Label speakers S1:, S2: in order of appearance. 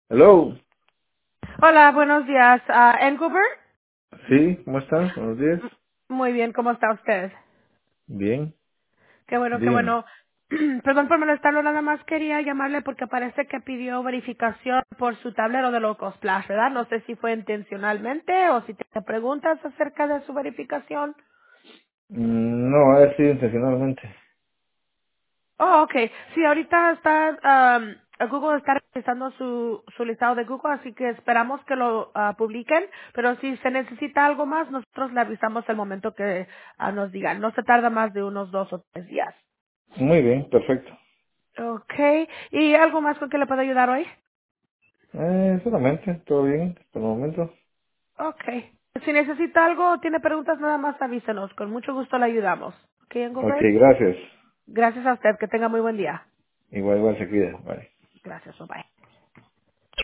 S1: Hello.
S2: Hola, buenos días. Engelbert.
S1: Sí, ¿cómo estás? Buenos días.
S2: Muy bien, ¿cómo está usted?
S1: Bien,
S2: Qué bueno, qué
S1: dígame.
S2: bueno. Perdón por molestarlo, nada más quería llamarle porque parece que pidió verificación por su tablero de Locos Splash, ¿verdad? No sé si fue intencionalmente o si te preguntas acerca de su verificación.
S1: No, ha sido intencionalmente.
S2: Oh, okay. Sí, ahorita está, Google está revisando su listado de Google, así que esperamos que lo publiquen, pero si se necesita algo más, nosotros le avisamos el momento que nos digan. No se tarda más de unos 2 o 3 días.
S1: Muy bien, perfecto.
S2: Okay. ¿Y algo más con que le puedo ayudar hoy?
S1: Solamente, todo bien, por el momento.
S2: Okay. Si necesita algo o tiene preguntas, nada más avísenos. Con mucho gusto le ayudamos. Okay,
S1: Ok,
S2: Engelbert.
S1: gracias.
S2: Gracias a usted. Que tenga muy buen día.
S1: Igual, igual se cuida. Bye.
S2: Gracias. Bye.